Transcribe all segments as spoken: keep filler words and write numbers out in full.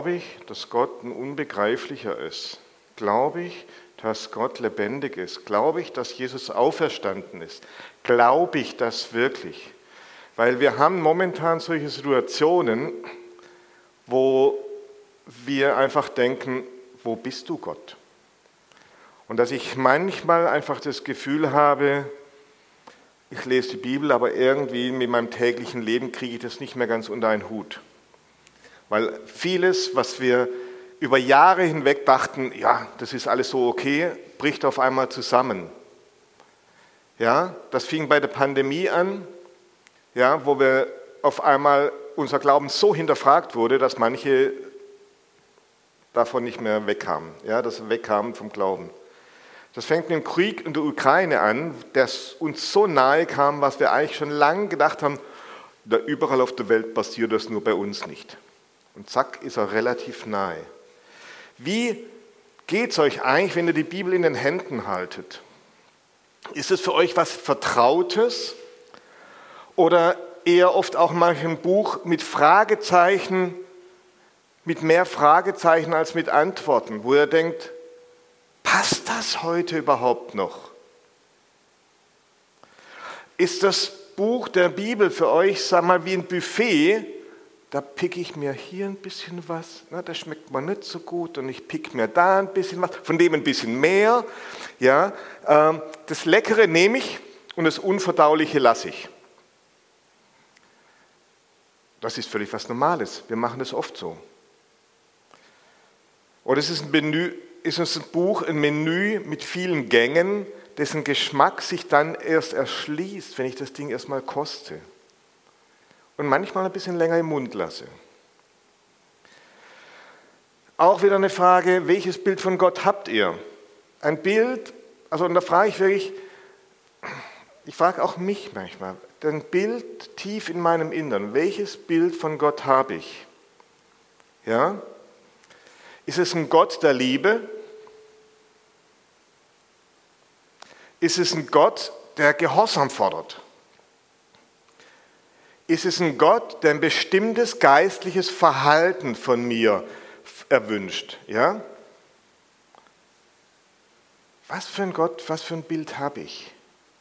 Glaube ich, dass Gott ein Unbegreiflicher ist? Glaube ich, dass Gott lebendig ist? Glaube ich, dass Jesus auferstanden ist? Glaube ich das wirklich? Weil wir haben momentan solche Situationen, wo wir einfach denken, wo bist du, Gott? Und dass ich manchmal einfach das Gefühl habe, ich lese die Bibel, aber irgendwie mit meinem täglichen Leben kriege ich das nicht mehr ganz unter einen Hut. Weil vieles, was wir über Jahre hinweg dachten, ja, das ist alles so okay, bricht auf einmal zusammen. Ja, das fing bei der Pandemie an, ja, wo wir auf einmal unser Glauben so hinterfragt wurde, dass manche davon nicht mehr wegkamen, ja, dass sie wegkamen vom Glauben. Das fängt mit dem Krieg in der Ukraine an, der uns so nahe kam, was wir eigentlich schon lange gedacht haben, da überall auf der Welt passiert das, nur bei uns nicht. Und zack, ist er relativ nahe. Wie geht es euch eigentlich, wenn ihr die Bibel in den Händen haltet? Ist es für euch was Vertrautes oder eher oft auch manchmal ein Buch mit Fragezeichen, mit mehr Fragezeichen als mit Antworten, wo ihr denkt, passt das heute überhaupt noch? Ist das Buch der Bibel für euch, sag mal, wie ein Buffet? Da picke ich mir hier ein bisschen was, na, das schmeckt mir nicht so gut und ich picke mir da ein bisschen was, von dem ein bisschen mehr. Ja, ähm, das Leckere nehme ich und das Unverdauliche lasse ich. Das ist völlig was Normales, wir machen das oft so. Oder es ist ein Menü, ist uns ein Buch, ein Menü mit vielen Gängen, dessen Geschmack sich dann erst erschließt, wenn ich das Ding erstmal koste. Und manchmal ein bisschen länger im Mund lasse. Auch wieder eine Frage, welches Bild von Gott habt ihr? Ein Bild, also und da frage ich wirklich, ich frage auch mich manchmal, ein Bild tief in meinem Innern, welches Bild von Gott habe ich? Ja? Ist es ein Gott der Liebe? Ist es ein Gott, der Gehorsam fordert? Ist es ein Gott, der ein bestimmtes geistliches Verhalten von mir erwünscht? Ja? Was für ein Gott, was für ein Bild habe ich?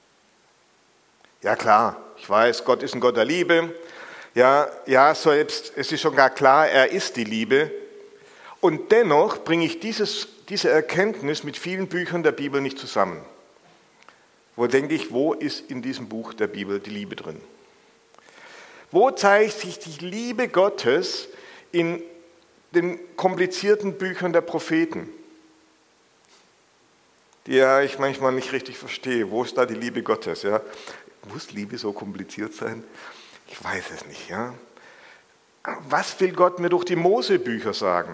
Ja klar, ich weiß, Gott ist ein Gott der Liebe. Ja, ja, selbst, es ist schon gar klar, er ist die Liebe. Und dennoch bringe ich dieses, diese Erkenntnis mit vielen Büchern der Bibel nicht zusammen. Wo denke ich, wo ist in diesem Buch der Bibel die Liebe drin? Wo zeigt sich die Liebe Gottes in den komplizierten Büchern der Propheten, die ja ich manchmal nicht richtig verstehe? Wo ist da die Liebe Gottes? Ja? Muss Liebe so kompliziert sein? Ich weiß es nicht. Ja? Was will Gott mir durch die Mosebücher sagen?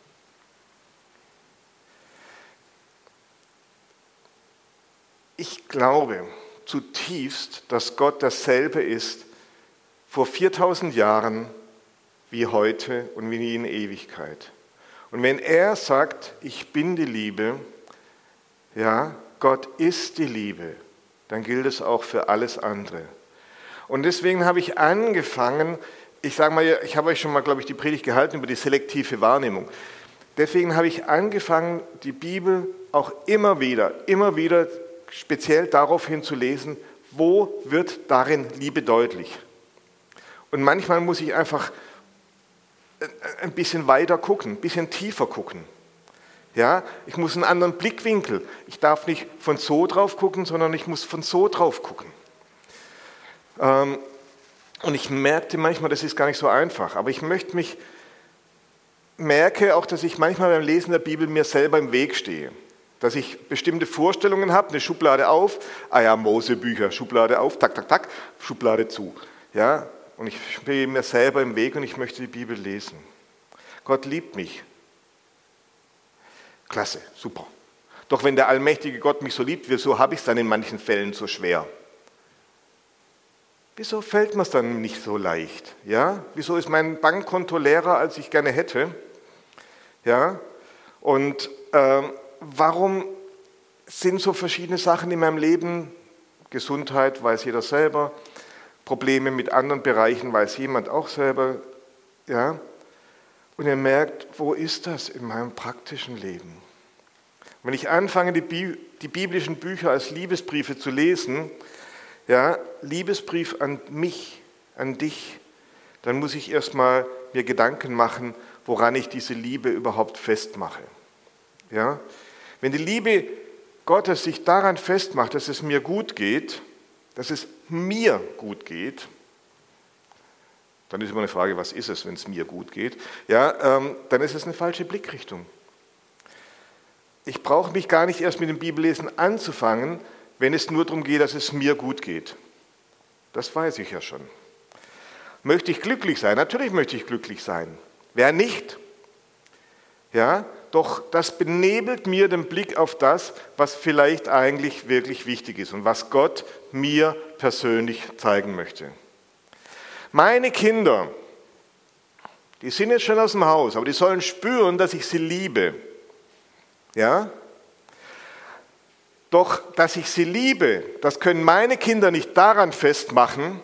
Ich glaube zutiefst, dass Gott dasselbe ist vor viertausend Jahren wie heute und wie in Ewigkeit. Und wenn er sagt, ich bin die Liebe, ja, Gott ist die Liebe, dann gilt es auch für alles andere. Und deswegen habe ich angefangen, ich sage mal, ich habe euch schon mal, glaube ich, die Predigt gehalten über die selektive Wahrnehmung. Deswegen habe ich angefangen, die Bibel auch immer wieder, immer wieder speziell darauf hin zu lesen, wo wird darin Liebe deutlich. Und manchmal muss ich einfach ein bisschen weiter gucken, ein bisschen tiefer gucken. Ja, ich muss einen anderen Blickwinkel. Ich darf nicht von so drauf gucken, sondern ich muss von so drauf gucken. Und ich merkte manchmal, das ist gar nicht so einfach, aber ich möchte mich, merke auch, dass ich manchmal beim Lesen der Bibel mir selber im Weg stehe. Dass ich bestimmte Vorstellungen habe, eine Schublade auf, ah ja, Mosebücher, Schublade auf, tak, tak, tak, Schublade zu. Ja, und ich stehe mir selber im Weg und ich möchte die Bibel lesen. Gott liebt mich. Klasse, super. Doch wenn der allmächtige Gott mich so liebt, wieso habe ich es dann in manchen Fällen so schwer? Wieso fällt mir es dann nicht so leicht? Ja? Wieso ist mein Bankkonto leerer, als ich gerne hätte? Ja? Und äh, warum sind so verschiedene Sachen in meinem Leben, Gesundheit weiß jeder selber, Probleme mit anderen Bereichen weiß jemand auch selber, ja? Und ihr merkt, wo ist das in meinem praktischen Leben? Wenn ich anfange, die, Bi- die biblischen Bücher als Liebesbriefe zu lesen, ja, Liebesbrief an mich, an dich, dann muss ich erstmal mir Gedanken machen, woran ich diese Liebe überhaupt festmache. Ja? Wenn die Liebe Gottes sich daran festmacht, dass es mir gut geht, dass es mir gut geht, dann ist immer eine Frage, was ist es, wenn es mir gut geht? Ja, ähm, dann ist es eine falsche Blickrichtung. Ich brauche mich gar nicht erst mit dem Bibellesen anzufangen, wenn es nur darum geht, dass es mir gut geht. Das weiß ich ja schon. Möchte ich glücklich sein? Natürlich möchte ich glücklich sein. Wer nicht? Ja, doch das benebelt mir den Blick auf das, was vielleicht eigentlich wirklich wichtig ist und was Gott mir persönlich zeigen möchte. Meine Kinder, die sind jetzt schon aus dem Haus, aber die sollen spüren, dass ich sie liebe. Ja? Doch, dass ich sie liebe, das können meine Kinder nicht daran festmachen,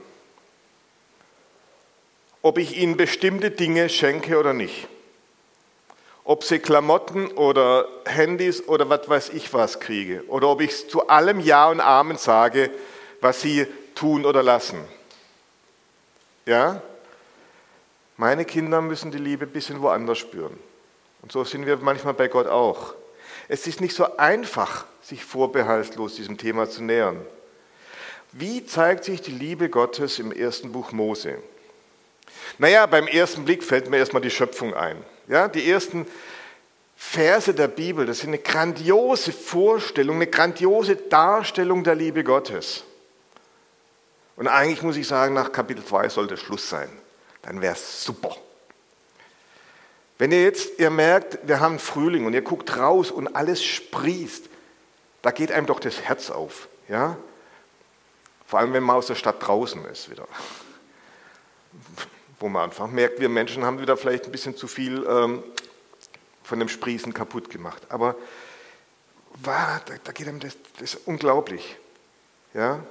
ob ich ihnen bestimmte Dinge schenke oder nicht. Ob sie Klamotten oder Handys oder was weiß ich was kriege. Oder ob ich zu allem Ja und Amen sage, was sie tun oder lassen. Ja? Meine Kinder müssen die Liebe ein bisschen woanders spüren. Und so sind wir manchmal bei Gott auch. Es ist nicht so einfach, sich vorbehaltlos diesem Thema zu nähern. Wie zeigt sich die Liebe Gottes im ersten Buch Mose? Naja, beim ersten Blick fällt mir erstmal die Schöpfung ein. Ja, die ersten Verse der Bibel, das sind eine grandiose Vorstellung, eine grandiose Darstellung der Liebe Gottes. Und eigentlich muss ich sagen, nach Kapitel zwei sollte Schluss sein. Dann wäre es super. Wenn ihr jetzt, ihr merkt, wir haben Frühling und ihr guckt raus und alles sprießt, da geht einem doch das Herz auf. Ja? Vor allem, wenn man aus der Stadt draußen ist wieder. Wo man einfach merkt, wir Menschen haben wieder vielleicht ein bisschen zu viel ähm, von dem Sprießen kaputt gemacht. Aber wow, da, da geht einem das, das ist unglaublich. Ja?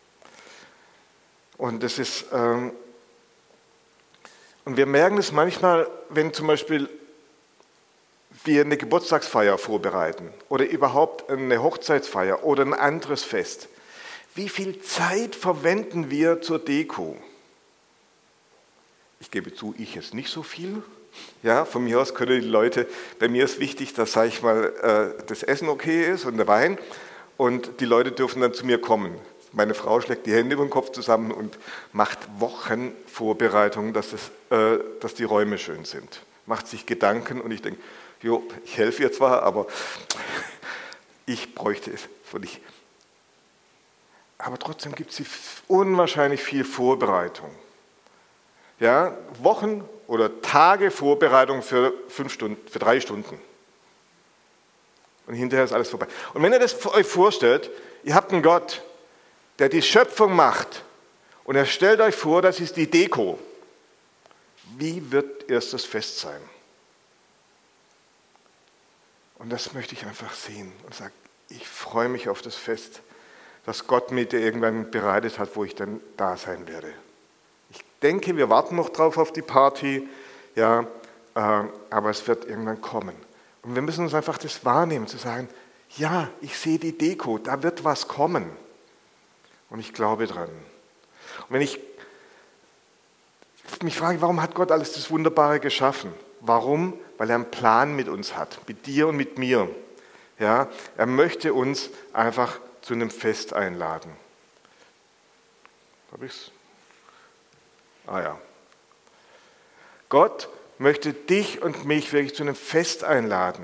Und das ist, ähm, und wir merken es manchmal, wenn zum Beispiel wir eine Geburtstagsfeier vorbereiten oder überhaupt eine Hochzeitsfeier oder ein anderes Fest. Wie viel Zeit verwenden wir zur Deko? Ich gebe zu, ich jetzt nicht so viel. Ja, von mir aus können die Leute, bei mir ist wichtig, dass, sag ich mal, das Essen okay ist und der Wein und die Leute dürfen dann zu mir kommen. Meine Frau schlägt die Hände über den Kopf zusammen und macht Wochen Vorbereitungen, dass, das, äh, dass die Räume schön sind. Macht sich Gedanken und ich denke, jo, ich helfe ihr zwar, aber ich bräuchte es für dich. Aber trotzdem gibt es unwahrscheinlich viel Vorbereitung. Ja, Wochen oder Tage Vorbereitung für, fünf Stunden, für drei Stunden. Und hinterher ist alles vorbei. Und wenn ihr das euch vorstellt, ihr habt einen Gott, der die Schöpfung macht und er stellt euch vor, das ist die Deko. Wie wird erst das Fest sein? Und das möchte ich einfach sehen und sagen, ich freue mich auf das Fest, das Gott mir irgendwann bereitet hat, wo ich dann da sein werde. Ich denke, wir warten noch drauf auf die Party, ja, äh, aber es wird irgendwann kommen. Und wir müssen uns einfach das wahrnehmen, zu sagen, ja, ich sehe die Deko, da wird was kommen. Und ich glaube dran. Und wenn ich mich frage, warum hat Gott alles das Wunderbare geschaffen? Warum? Weil er einen Plan mit uns hat, mit dir und mit mir. Ja, er möchte uns einfach zu einem Fest einladen. Habe ich's? Ah ja. Gott möchte dich und mich wirklich zu einem Fest einladen.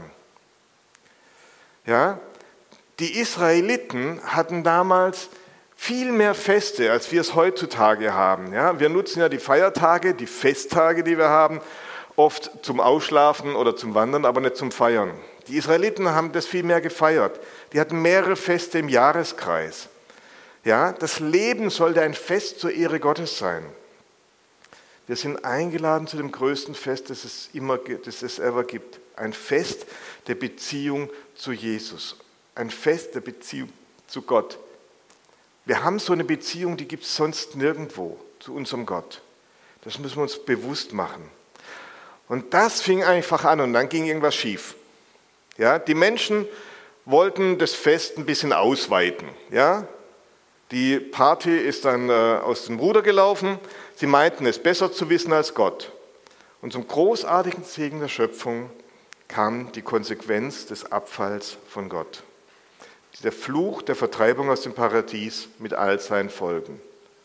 Ja, die Israeliten hatten damals viel mehr Feste, als wir es heutzutage haben. Ja, wir nutzen ja die Feiertage, die Festtage, die wir haben, oft zum Ausschlafen oder zum Wandern, aber nicht zum Feiern. Die Israeliten haben das viel mehr gefeiert. Die hatten mehrere Feste im Jahreskreis. Ja, das Leben sollte ein Fest zur Ehre Gottes sein. Wir sind eingeladen zu dem größten Fest, das es, immer, das es ever gibt. Ein Fest der Beziehung zu Jesus. Ein Fest der Beziehung zu Gott. Wir haben so eine Beziehung, die gibt es sonst nirgendwo zu unserem Gott. Das müssen wir uns bewusst machen. Und das fing einfach an und dann ging irgendwas schief. Ja, die Menschen wollten das Fest ein bisschen ausweiten. Ja, die Party ist dann äh, aus dem Ruder gelaufen. Sie meinten es besser zu wissen als Gott. Und zum großartigen Segen der Schöpfung kam die Konsequenz des Abfalls von Gott. Der Fluch der Vertreibung aus dem Paradies mit all seinen Folgen.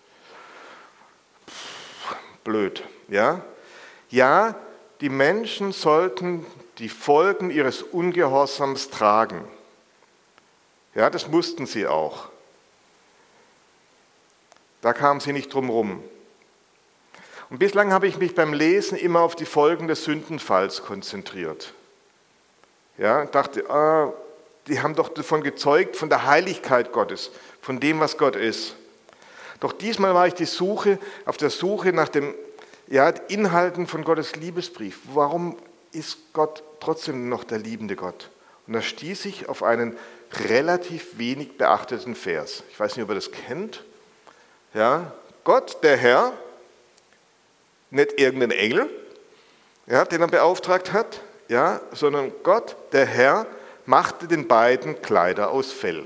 Blöd, ja? Ja, die Menschen sollten die Folgen ihres Ungehorsams tragen. Ja, das mussten sie auch. Da kamen sie nicht drum rum. Und bislang habe ich mich beim Lesen immer auf die Folgen des Sündenfalls konzentriert. Ja, dachte, ah, die haben doch davon gezeugt, von der Heiligkeit Gottes, von dem, was Gott ist. Doch diesmal war ich die Suche, auf der Suche nach den ja, Inhalten von Gottes Liebesbrief. Warum ist Gott trotzdem noch der liebende Gott? Und da stieß ich auf einen relativ wenig beachteten Vers. Ich weiß nicht, ob ihr das kennt. Ja, Gott, der Herr, nicht irgendein Engel, ja, den er beauftragt hat, ja, sondern Gott, der Herr, machte den beiden Kleider aus Fell.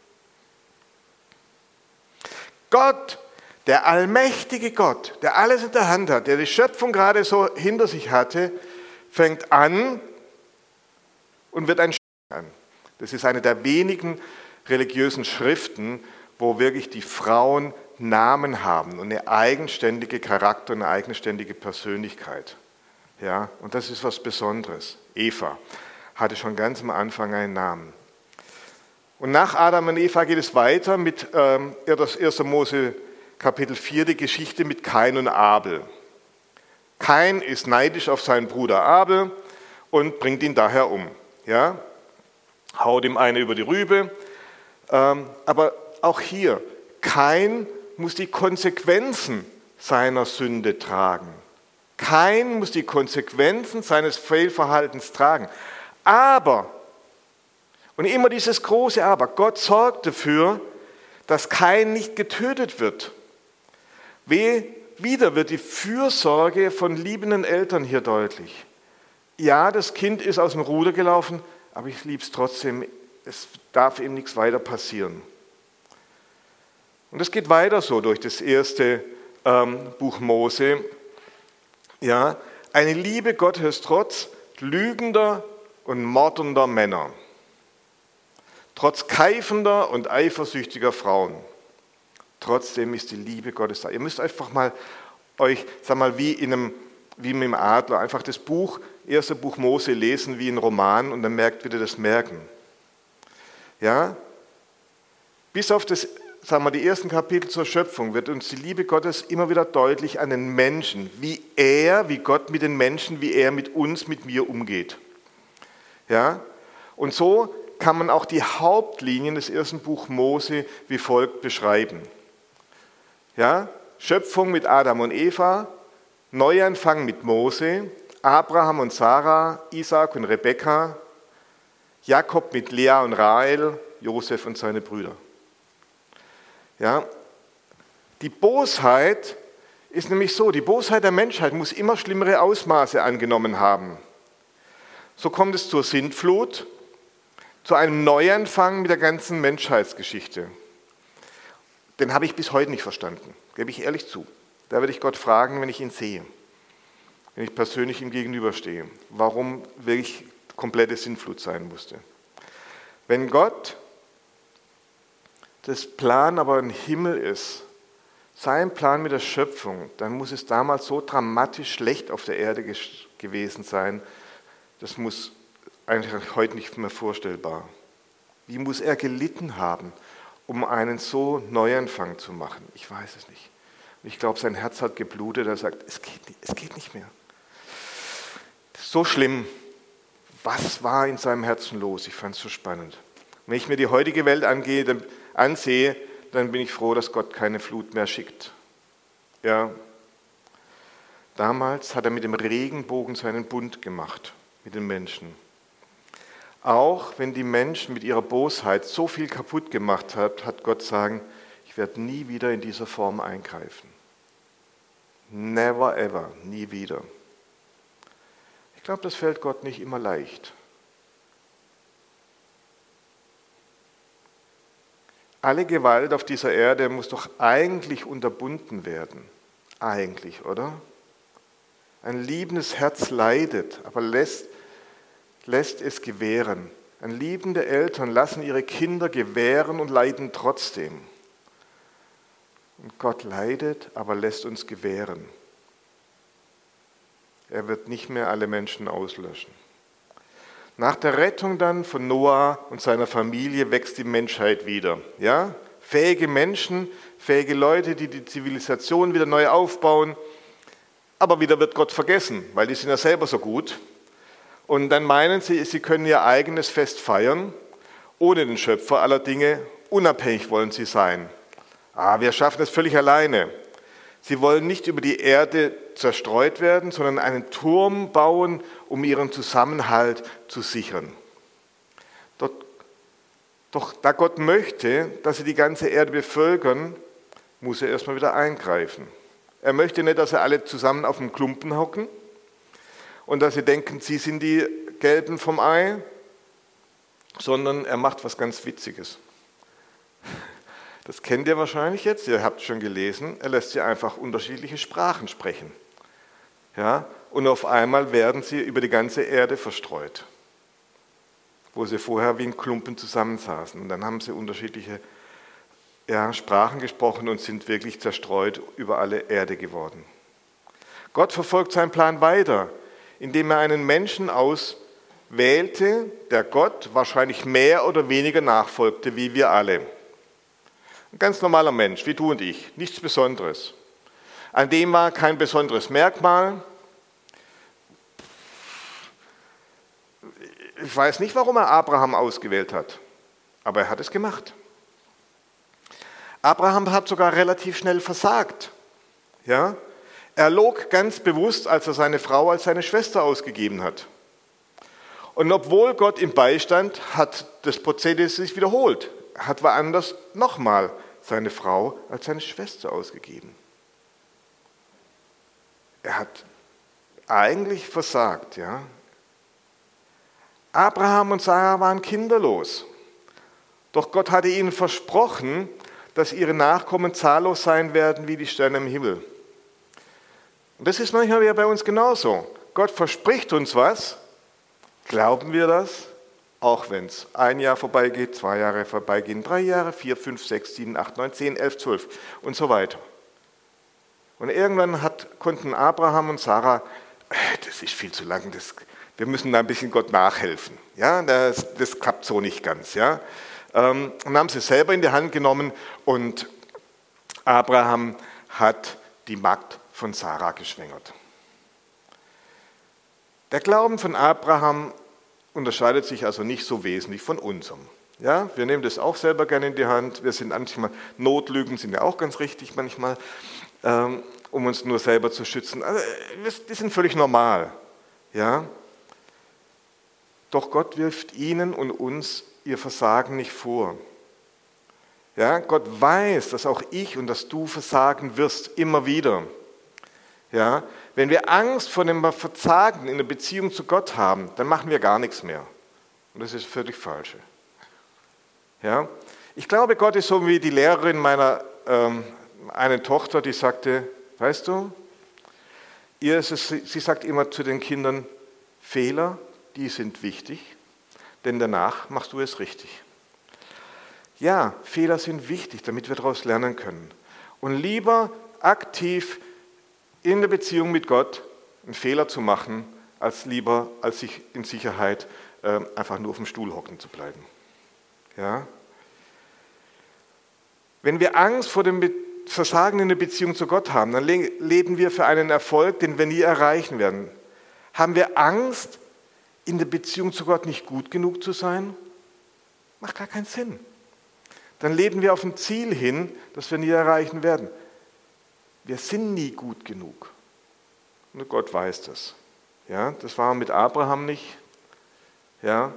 Gott, der allmächtige Gott, der alles in der Hand hat, der die Schöpfung gerade so hinter sich hatte, fängt an und wird ein Sch- an. Das ist eine der wenigen religiösen Schriften, wo wirklich die Frauen Namen haben und eine eigenständige Charakter, eine eigenständige Persönlichkeit. Ja, und das ist was Besonderes. Eva hatte schon ganz am Anfang einen Namen. Und nach Adam und Eva geht es weiter mit ähm, das erste. Mose Kapitel vier, die Geschichte mit Kain und Abel. Kain ist neidisch auf seinen Bruder Abel und bringt ihn daher um. Ja? Haut ihm eine über die Rübe. Ähm, aber auch hier, Kain muss die Konsequenzen seiner Sünde tragen. Kain muss die Konsequenzen seines Fehlverhaltens tragen. Aber, und immer dieses große Aber, Gott sorgt dafür, dass Kain nicht getötet wird. Wieder wird die Fürsorge von liebenden Eltern hier deutlich. Ja, das Kind ist aus dem Ruder gelaufen, aber ich liebe es trotzdem, es darf ihm nichts weiter passieren. Und es geht weiter so durch das erste ähm, Buch Mose. Ja, eine Liebe Gottes trotz lügender und mordender Männer, trotz keifender und eifersüchtiger Frauen. Trotzdem ist die Liebe Gottes da. Ihr müsst einfach mal euch, sag mal, wie in einem, wie mit dem Adler, einfach das Buch, erste Buch Mose lesen wie ein Roman und dann merkt wieder das Merken. Ja, bis auf das, sagen wir, die ersten Kapitel zur Schöpfung wird uns die Liebe Gottes immer wieder deutlich an den Menschen, wie er, wie Gott mit den Menschen, wie er mit uns, mit mir umgeht. Ja, und so kann man auch die Hauptlinien des ersten Buch Mose wie folgt beschreiben. Ja, Schöpfung mit Adam und Eva, Neuanfang mit Mose, Abraham und Sarah, Isaac und Rebekka, Jakob mit Lea und Rahel, Josef und seine Brüder. Ja, die Bosheit ist nämlich so, die Bosheit der Menschheit muss immer schlimmere Ausmaße angenommen haben. So kommt es zur Sintflut, zu einem Neuanfang mit der ganzen Menschheitsgeschichte. Den habe ich bis heute nicht verstanden, gebe ich ehrlich zu. Da werde ich Gott fragen, wenn ich ihn sehe, wenn ich persönlich ihm gegenüberstehe, warum wirklich komplette Sintflut sein musste. Wenn Gott das Plan aber im Himmel ist, sein Plan mit der Schöpfung, dann muss es damals so dramatisch schlecht auf der Erde gewesen sein, das muss eigentlich heute nicht mehr vorstellbar. Wie muss er gelitten haben, um einen so Neuanfang zu machen? Ich weiß es nicht. Ich glaube, sein Herz hat geblutet, er sagt, es geht nicht, es geht nicht mehr. So schlimm. Was war in seinem Herzen los? Ich fand es so spannend. Wenn ich mir die heutige Welt angehe, dann, ansehe, dann bin ich froh, dass Gott keine Flut mehr schickt. Ja. Damals hat er mit dem Regenbogen seinen Bund gemacht mit den Menschen. Auch wenn die Menschen mit ihrer Bosheit so viel kaputt gemacht haben, hat Gott sagen, ich werde nie wieder in dieser Form eingreifen. Never ever, nie wieder. Ich glaube, das fällt Gott nicht immer leicht. Alle Gewalt auf dieser Erde muss doch eigentlich unterbunden werden. Eigentlich, oder? Ein liebendes Herz leidet, aber lässt, lässt es gewähren. Ein liebende Eltern lassen ihre Kinder gewähren und leiden trotzdem. Und Gott leidet, aber lässt uns gewähren. Er wird nicht mehr alle Menschen auslöschen. Nach der Rettung dann von Noah und seiner Familie wächst die Menschheit wieder. Ja? Fähige Menschen, fähige Leute, die die Zivilisation wieder neu aufbauen. Aber wieder wird Gott vergessen, weil die sind ja selber so gut. Und dann meinen sie, sie können ihr eigenes Fest feiern, ohne den Schöpfer aller Dinge. Unabhängig wollen sie sein. Ah, wir schaffen es völlig alleine. Sie wollen nicht über die Erde zerstreut werden, sondern einen Turm bauen, um ihren Zusammenhalt zu sichern. Dort, doch da Gott möchte, dass sie die ganze Erde bevölkern, muss er erstmal wieder eingreifen. Er möchte nicht, dass sie alle zusammen auf dem Klumpen hocken und dass sie denken, sie sind die Gelben vom Ei, sondern er macht was ganz Witziges. Das kennt ihr wahrscheinlich jetzt, ihr habt es schon gelesen, er lässt sie einfach unterschiedliche Sprachen sprechen. Ja, und auf einmal werden sie über die ganze Erde verstreut, wo sie vorher wie ein Klumpen zusammensaßen. Und dann haben sie unterschiedliche ja, Sprachen gesprochen und sind wirklich zerstreut über alle Erde geworden. Gott verfolgt seinen Plan weiter, indem er einen Menschen auswählte, der Gott wahrscheinlich mehr oder weniger nachfolgte, wie wir alle. Ein ganz normaler Mensch, wie du und ich, nichts Besonderes. An dem war kein besonderes Merkmal. Ich weiß nicht, warum er Abraham ausgewählt hat, aber er hat es gemacht. Abraham hat sogar relativ schnell versagt. Ja? Er log ganz bewusst, als er seine Frau als seine Schwester ausgegeben hat. Und obwohl Gott ihm beistand, hat das Prozedere sich wiederholt. Er hat woanders nochmal seine Frau als seine Schwester ausgegeben. Er hat eigentlich versagt. Ja? Abraham und Sarah waren kinderlos. Doch Gott hatte ihnen versprochen, dass ihre Nachkommen zahllos sein werden wie die Sterne im Himmel. Und das ist manchmal ja bei uns genauso. Gott verspricht uns was, glauben wir das, auch wenn es ein Jahr vorbeigeht, zwei Jahre vorbeigehen, drei Jahre, vier, fünf, sechs, sieben, acht, neun, zehn, elf, zwölf und so weiter. Und irgendwann hat, konnten Abraham und Sarah, das ist viel zu lang, das, wir müssen da ein bisschen Gott nachhelfen. Ja, das, das klappt so nicht ganz. Ja. Und haben sie selber in die Hand genommen und Abraham hat die Magd von Sarah geschwängert. Der Glauben von Abraham unterscheidet sich also nicht so wesentlich von unserem. Ja, wir nehmen das auch selber gerne in die Hand. Wir sind manchmal, Notlügen sind ja auch ganz richtig manchmal, ähm, um uns nur selber zu schützen. Also, die sind völlig normal. Ja? Doch Gott wirft ihnen und uns ihr Versagen nicht vor. Ja, Gott weiß, dass auch ich und dass du versagen wirst, immer wieder. Ja, wenn wir Angst vor dem Versagen in der Beziehung zu Gott haben, dann machen wir gar nichts mehr. Und das ist völlig falsch. Ja, ich glaube, Gott ist so wie die Lehrerin meiner ähm, einen Tochter, die sagte, weißt du, ihr ist es, sie sagt immer zu den Kindern, Fehler, die sind wichtig, denn danach machst du es richtig. Ja, Fehler sind wichtig, damit wir daraus lernen können. Und lieber aktiv in der Beziehung mit Gott einen Fehler zu machen, als lieber, als sich in Sicherheit äh, einfach nur auf dem Stuhl hocken zu bleiben. Ja? Wenn wir Angst vor dem Versagen in der Beziehung zu Gott haben, dann le- leben wir für einen Erfolg, den wir nie erreichen werden. Haben wir Angst, in der Beziehung zu Gott nicht gut genug zu sein? Macht gar keinen Sinn. Dann leben wir auf ein Ziel hin, das wir nie erreichen werden. Wir sind nie gut genug. Und Gott weiß das. Ja, das war mit Abraham nicht. Ja.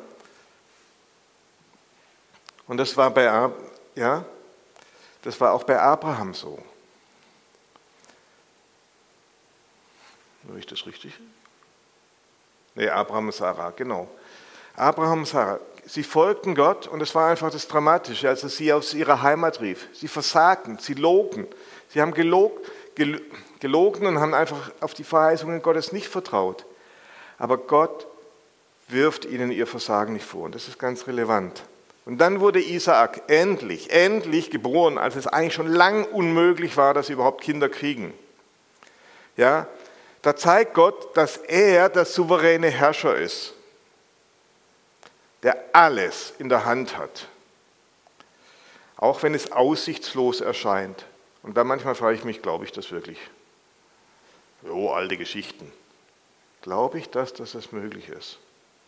Und das war bei, ja, das war auch bei Abraham so. Höre ich das richtig? Nee, Abraham und Sarah, genau. Abraham und Sarah, sie folgten Gott und es war einfach das Dramatische, als er sie aus ihrer Heimat rief. Sie versagten, sie logen. Sie haben gelog, gel, gelogen und haben einfach auf die Verheißungen Gottes nicht vertraut. Aber Gott wirft ihnen ihr Versagen nicht vor und das ist ganz relevant. Und dann wurde Isaak endlich, endlich geboren, als es eigentlich schon lang unmöglich war, dass sie überhaupt Kinder kriegen. Ja, da zeigt Gott, dass er der souveräne Herrscher ist, der alles in der Hand hat, auch wenn es aussichtslos erscheint. Und da manchmal frage ich mich, glaube ich das wirklich? Jo, alte Geschichten. Glaube ich das, dass das möglich ist?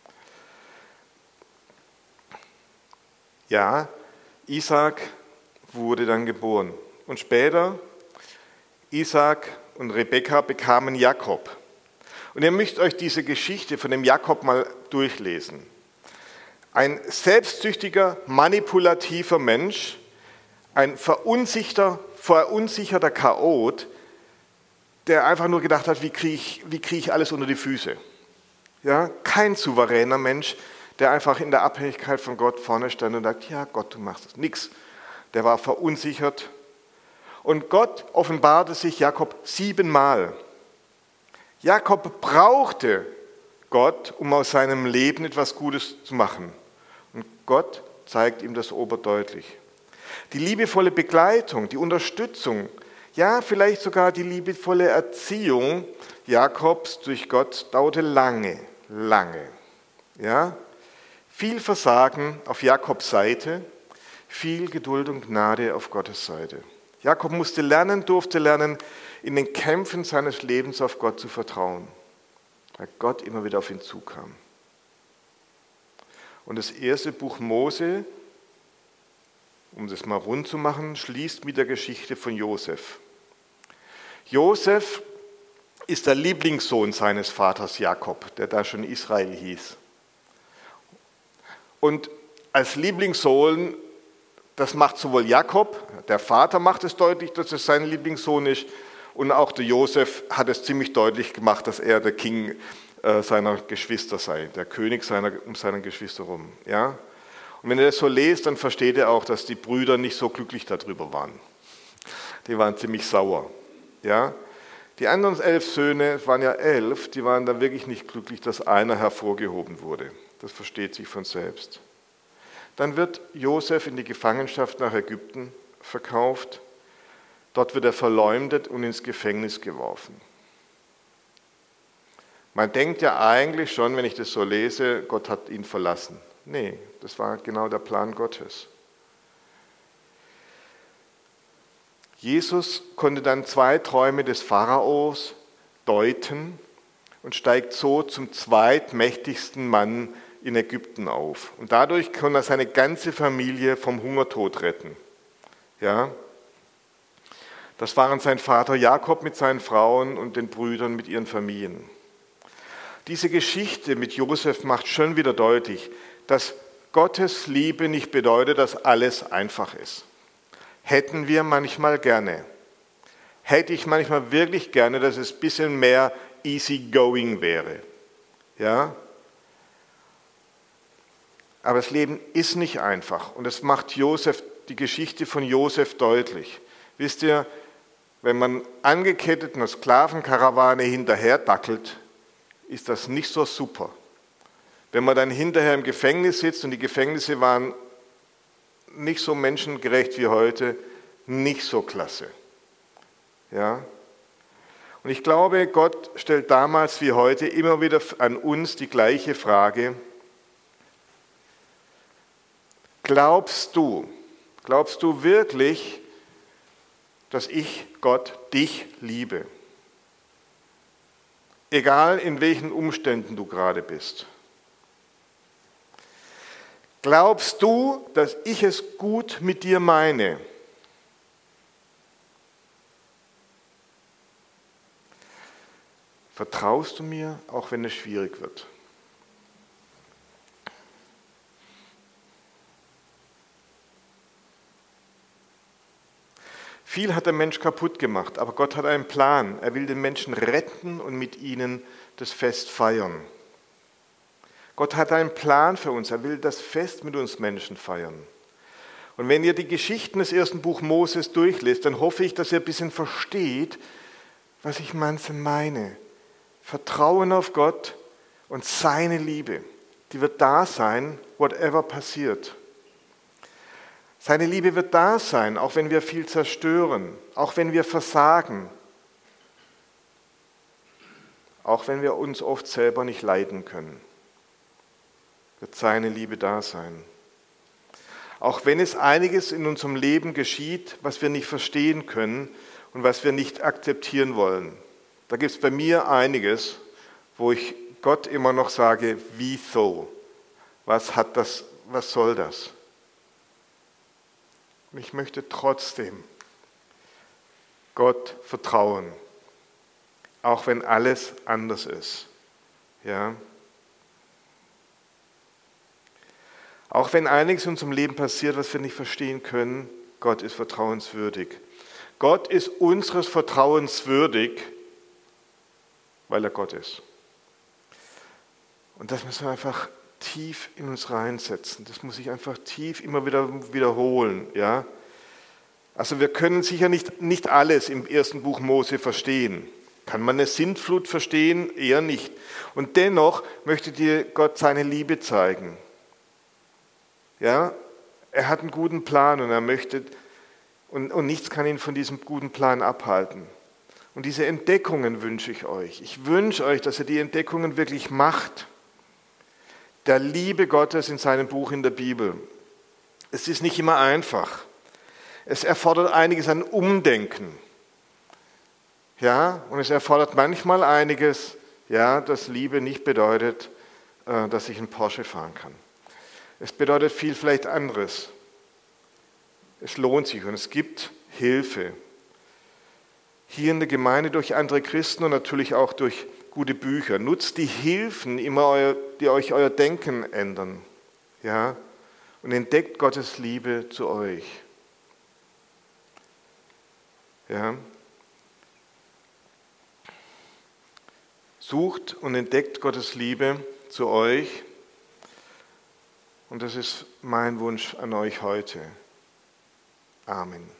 Ja, Isaak wurde dann geboren. Und später, Isaak und Rebekka bekamen Jakob. Und ihr müsst euch diese Geschichte von dem Jakob mal durchlesen. Ein selbstsüchtiger, manipulativer Mensch, ein verunsicherter, verunsicherter Chaot, der einfach nur gedacht hat, wie kriege ich, wie kriege ich alles unter die Füße. Ja, kein souveräner Mensch, der einfach in der Abhängigkeit von Gott vorne stand und sagt, ja Gott, du machst es. Nix. Der war verunsichert. Und Gott offenbarte sich Jakob siebenmal. Jakob brauchte Gott, um aus seinem Leben etwas Gutes zu machen. Und Gott zeigt ihm das oberdeutlich. Die liebevolle Begleitung, die Unterstützung, ja vielleicht sogar die liebevolle Erziehung Jakobs durch Gott dauerte lange, lange. Ja? Viel Versagen auf Jakobs Seite, viel Geduld und Gnade auf Gottes Seite. Jakob musste lernen, durfte lernen, in den Kämpfen seines Lebens auf Gott zu vertrauen, weil Gott immer wieder auf ihn zukam. Und das erste Buch Mose, um das mal rund zu machen, schließt mit der Geschichte von Josef. Josef ist der Lieblingssohn seines Vaters Jakob, der da schon Israel hieß. Und als Lieblingssohn, das macht sowohl Jakob, der Vater macht es deutlich, dass es sein Lieblingssohn ist, und auch der Josef hat es ziemlich deutlich gemacht, dass er der King äh, seiner Geschwister sei, der König seiner, um seine Geschwister rum. Ja? Und wenn ihr das so lest, dann versteht ihr auch, dass die Brüder nicht so glücklich darüber waren. Die waren ziemlich sauer. Ja? Die anderen elf Söhne, es waren ja elf, die waren da wirklich nicht glücklich, dass einer hervorgehoben wurde. Das versteht sich von selbst. Dann wird Josef in die Gefangenschaft nach Ägypten verkauft. Dort wird er verleumdet und ins Gefängnis geworfen. Man denkt ja eigentlich schon, wenn ich das so lese, Gott hat ihn verlassen. Nee, das war genau der Plan Gottes. Jesus konnte dann zwei Träume des Pharaos deuten und steigt so zum zweitmächtigsten Mann in Ägypten auf. Und dadurch konnte er seine ganze Familie vom Hungertod retten. Ja? Das waren sein Vater Jakob mit seinen Frauen und den Brüdern mit ihren Familien. Diese Geschichte mit Josef macht schon wieder deutlich, dass Gottes Liebe nicht bedeutet, dass alles einfach ist. Hätten wir manchmal gerne. Hätte ich manchmal wirklich gerne, dass es ein bisschen mehr easy-going wäre. Ja? Aber das Leben ist nicht einfach und es macht Josef, die Geschichte von Josef deutlich. Wisst ihr, wenn man angekettet einer Sklavenkarawane hinterher dackelt, ist das nicht so super. Wenn man dann hinterher im Gefängnis sitzt und die Gefängnisse waren nicht so menschengerecht wie heute, nicht so klasse. Ja? Und ich glaube, Gott stellt damals wie heute immer wieder an uns die gleiche Frage. Glaubst du, glaubst du wirklich, dass ich, Gott, dich liebe? Egal in welchen Umständen du gerade bist. Glaubst du, dass ich es gut mit dir meine? Vertraust du mir, auch wenn es schwierig wird? Viel hat der Mensch kaputt gemacht, aber Gott hat einen Plan. Er will den Menschen retten und mit ihnen das Fest feiern. Gott hat einen Plan für uns. Er will das Fest mit uns Menschen feiern. Und wenn ihr die Geschichten des ersten Buch Moses durchlest, dann hoffe ich, dass ihr ein bisschen versteht, was ich manchmal meine. Vertrauen auf Gott und seine Liebe, die wird da sein, whatever passiert. Seine Liebe wird da sein, auch wenn wir viel zerstören, auch wenn wir versagen, auch wenn wir uns oft selber nicht leiden können, wird seine Liebe da sein. Auch wenn es einiges in unserem Leben geschieht, was wir nicht verstehen können und was wir nicht akzeptieren wollen. Da gibt es bei mir einiges, wo ich Gott immer noch sage, wieso? Was hat das, was soll das? Und ich möchte trotzdem Gott vertrauen, auch wenn alles anders ist. Ja? Auch wenn einiges in unserem Leben passiert, was wir nicht verstehen können, Gott ist vertrauenswürdig. Gott ist unseres Vertrauens würdig, weil er Gott ist. Und das müssen wir einfach tief in uns reinsetzen. Das muss ich einfach tief immer wieder wiederholen. Ja? Also wir können sicher nicht, nicht alles im ersten Buch Mose verstehen. Kann man eine Sintflut verstehen? Eher nicht. Und dennoch möchte dir Gott seine Liebe zeigen. Ja? Er hat einen guten Plan und er möchte, und, und nichts kann ihn von diesem guten Plan abhalten. Und diese Entdeckungen wünsche ich euch. Ich wünsche euch, dass ihr die Entdeckungen wirklich macht. Der Liebe Gottes in seinem Buch in der Bibel. Es ist nicht immer einfach. Es erfordert einiges an Umdenken. Ja, und es erfordert manchmal einiges, ja, dass Liebe nicht bedeutet, dass ich einen Porsche fahren kann. Es bedeutet viel vielleicht anderes. Es lohnt sich und es gibt Hilfe. Hier in der Gemeinde durch andere Christen und natürlich auch durch gute Bücher. Nutzt die Hilfen, immer euer, die euch euer Denken ändern. Ja? Und entdeckt Gottes Liebe zu euch. Ja? Sucht und entdeckt Gottes Liebe zu euch. Und das ist mein Wunsch an euch heute. Amen.